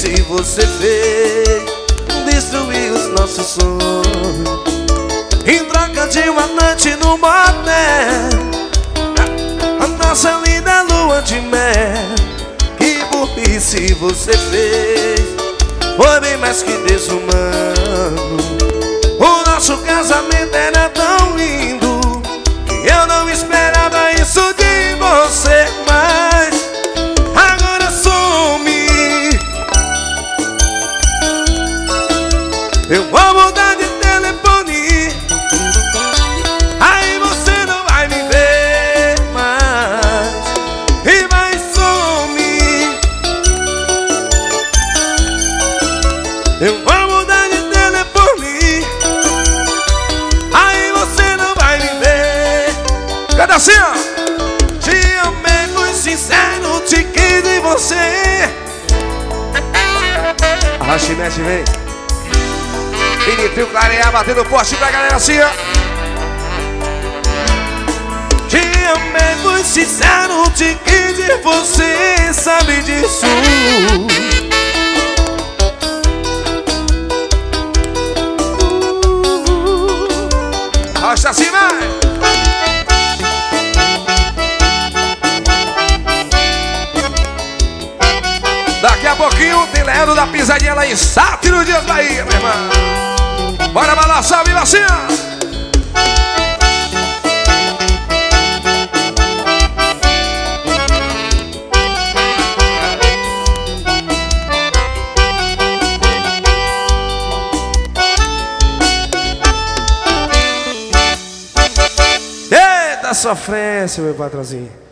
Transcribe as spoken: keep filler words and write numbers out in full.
burrice você fez, destruiu os nossos sonhos em troca de uma noite no motel, a nossa linda lua de mel. Que burrice você fez, foi bem mais que desumano. O nosso casamento era tão lindo que eu não esperava isso de você, mas agora some. Eu vou mudar de telefone, aí você não vai me ver mais e vai sumir. Eu vou mudar de telefone, aí você não vai me ver. Cadê assim, ó? Te amei, fui sincero, te quis em você. Arraste, mexe, vem. Benito Clarear batendo forte pra galera assim, ó. Te amei, fui sincero, te quis em você, sabe disso. Arrasta assim, vai. Daqui a pouquinho tem Leandro da Pisadinha lá em Sátiro Dias, Bahia, meu irmão. Bora balançar, viva assim, ó. Eita sofrência, meu patrãozinho.